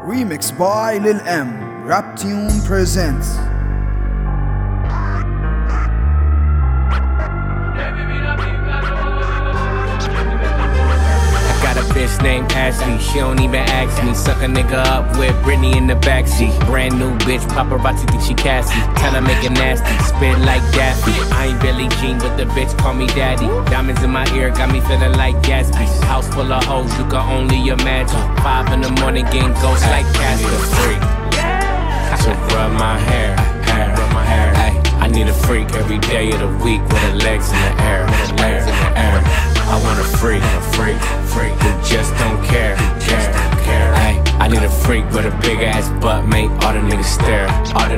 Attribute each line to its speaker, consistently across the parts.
Speaker 1: Remix by Lil M. Rap Tune presents.
Speaker 2: Bitch named Ashley, she don't even ask me. Suck a nigga up with Britney in the backseat. Brand new bitch, paparazzi think she Cassie. Tell her make it nasty, spit like Daffy. I ain't Billie Jean, but the bitch call me daddy. Diamonds in my ear got me feeling like Gatsby. House full of hoes, you can only imagine. 5 in the morning, getting ghosts like Casper. Freak, so rub my hair. Ay, I need a freak every day of the week with her legs in the air. I want a freak who just don't care. Ay, I need a freak with a big ass butt, make all the niggas stare.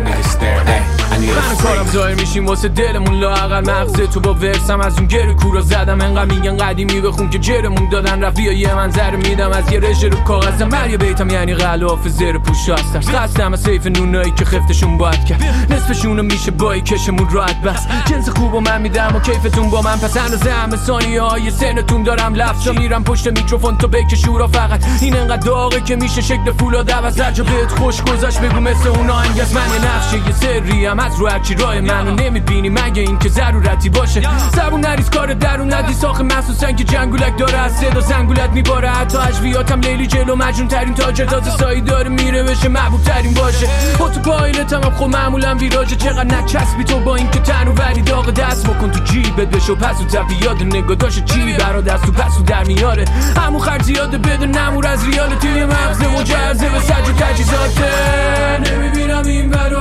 Speaker 2: Ay, I need a freak.
Speaker 3: کارم ظاهر میشیم واسه دلمون لااقل مغز تو با ورسم از اون گره کورا زدم. انقدر میگن قدیمی بخون که جرمون دادن رفیع یه منظر میدم از یه رژه رو کاغذم. بر یه بیتم یعنی غلاف زیر پوش هستم. خستم از سیف نونایی که خفتشون باید کرد. نصفشونو میشه بایی کشمون راحت بس. جنس خوبو من میدم و کیفتون با من پس اندازه همه ثانیه های سنتون دارم لفظا میرم پشت میکروفون تو بکش شورا. فقط این انقدر داغه که میشه شکل فولاد عوض. هر جا بهت خوش گذشت بگو مثل اون آهنگ از من یه نقشه یه سریم از رو هرچی راه منو نمیبینی مگه این که ضرورتی باشه. زبون نریز کار درون ندی ساخه محسوسن که جنگولک داره از صدا زنگولت میباره. حتی اجویاتم لیلی جلو مجنون ترین تاجر تازه سایی داره میره بشه محبوب ترین باشه. تو پایلتم هم خب معمولا ویراجه. چقدر نچسبی تو با این که تنو وری داغ دست بکن تو جیبت بشو پس و تفی یاد نگاه داشت چی برا دست و پس و در میاره. همون خرج زیاده بده نمور از ریال توی مغز مجرزه به سج و تجیزاته. نمیبینم این برا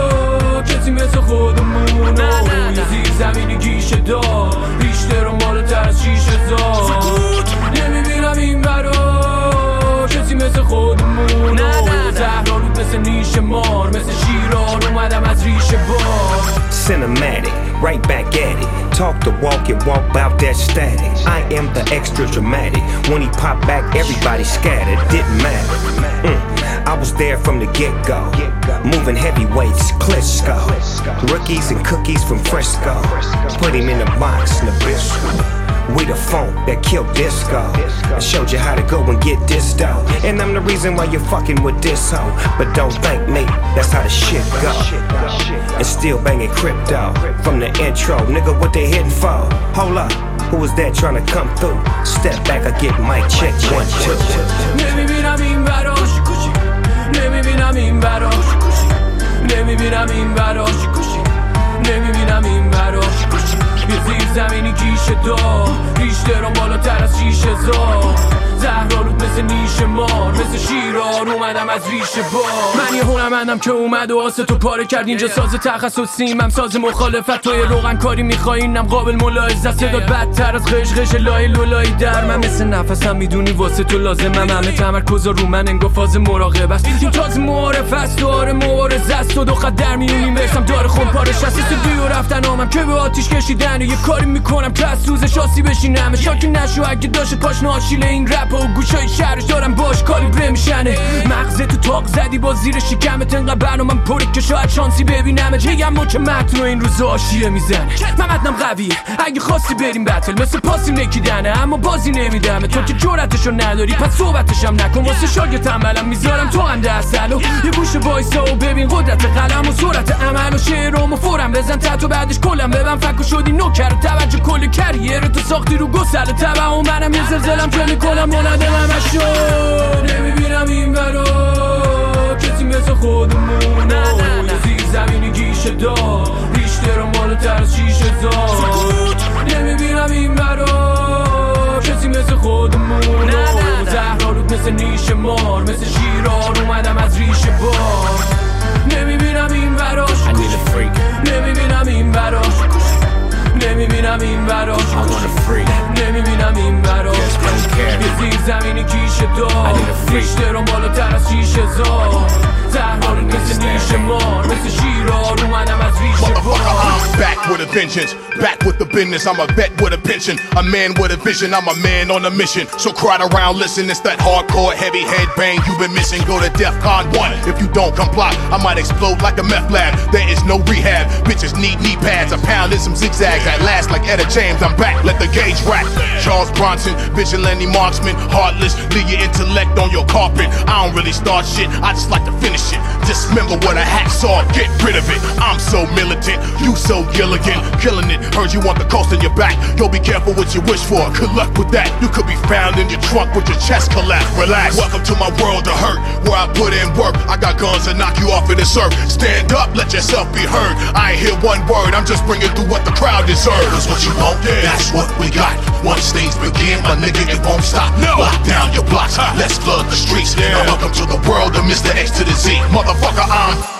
Speaker 3: کسی مثل خودمونو یه زیر زمینی گیشه دار ریشته رو مالتر از 6000. نمیبینم این برا کسی مثل خودمونو زهرا رو مثل نیش مار مثل شیران اومدم از ریشه بار.
Speaker 4: Cinematic, right back at it. Talk the walk and walk about that static. I am the extra dramatic. When he popped back, everybody scattered. Didn't matter. I was there from the get-go. Moving heavyweights, Klitschko. Rookies and cookies from Frisco. Put him in a box, Nabisco. We the funk that killed disco. I showed you how to go and get this dough. And I'm the reason why you're fucking with this hoe. But don't thank me, that's how the shit go. And still banging crypto from the intro. Nigga, what they hitting for? Hold up, who was that trying to come through? Step back, I get mic check 1, 2.
Speaker 3: نمیبینم این براش نمیبینم این براش نمیبینم این براش نمیبینم این براش. یه زیر زمینی گیشه دار ریشته رو بالاتر از 6000. زهرا رو مثل نیش مار مثل شیران اومدم از ریشه بار. من یه هنرمندم که اومد و آسه تو پاره کرد. اینجا ساز تخصصیم هم ساز مخالفت. توی روغن کاری میخوای اینم قابل ملاحظه. صدات بدتر از قشقش لای لولایی در من مثل نفسم میدونی واسه تو لازمم. همه تمرکز رو من انگار فاز مراقب است. این تازه معارف است داره مبارزه است. و دو خط در میونیم برسم داره خون پارش هست. دیو رفتن آمم که به آتیش کشیدن. یه کاری میکنم که از سوزش آسی بشینم. شاکی نشو اگه داشت پاشن آشیل این رپ و گوشای شهرش دارم باش کالیبره میشنه. مغزه تو تاق زدی با زیر شکمت انقدر برنامه‌ام پره که شاید شانسی ببینم. هیم که متن و این روز آشیه میزنه. من متنم قویه اگه خواستی بریم بتل مثل پاسی نکیدنه. اما بازی نمیدمه تو که جرأتشو نداری پس صحبتشم نکن. واسه شاگرد عملم میذارم تو هم دستل و یه گوش وایسا و ببین قدرت قلم و سرعت عمل و شعرام و فورم بزن تتو بعدش کلم ببن فکو شدی نوکر توجه کل کریر تو ساختی رو گسل تبع و منم یه زلزلم که میکنم مولده همشو. نمیبینم این برا کسی مثل خودمونو یه زیر زمینی گیشه دار ریشته رو مالتر از 6000. نمیبینم این برا کسی مثل خودمونو زهرا رو مثل نیش مار مثل شیران اومدم از ریشه بار. نمیبینم این براش نمیبینم این براش نمیبینم این براش نمیبینم این براش. یه زیر زمینی کیشه دار ریشته رو بالاتر از 6000. زهرا رو مثل نیش مار مثل شیران اومدم از ریشه بار.
Speaker 5: Back with a vengeance, back with the business. I'm a vet with a pension, a man with a vision. I'm a man on a mission. So crowd around, listen. It's that hardcore, heavy head bang you've been missing. Go to DEFCON 1 if you don't comply. I might explode like a meth lab. There is no rehab. Bitches need knee pads. A pound and some zigzags that last like Etta James, I'm back, let the gauge rack. Charles Bronson, vigilante marksman, heartless, leave your intellect on your carpet. I don't really start shit, I just like to finish it. Dismember with a hacksaw, get rid of it. I'm so militant, you so Gilligan, killing it. Heard you want the coast in your back, yo, be careful what you wish for. Good luck with that, you could be found in your trunk with your chest collapsed. Relax, welcome to my world of hurt, where I put in work. I got guns to knock you off of this earth. Stand up, let yourself be heard. I ain't hear one word, I'm just bringing through what the crowd deserves. Cause what you want, that's what we got. Once things begin, my nigga, it won't stop. Lock down your blocks, let's flood the streets. Now welcome to the world of Mr. X to the Z. Motherfucker, I'm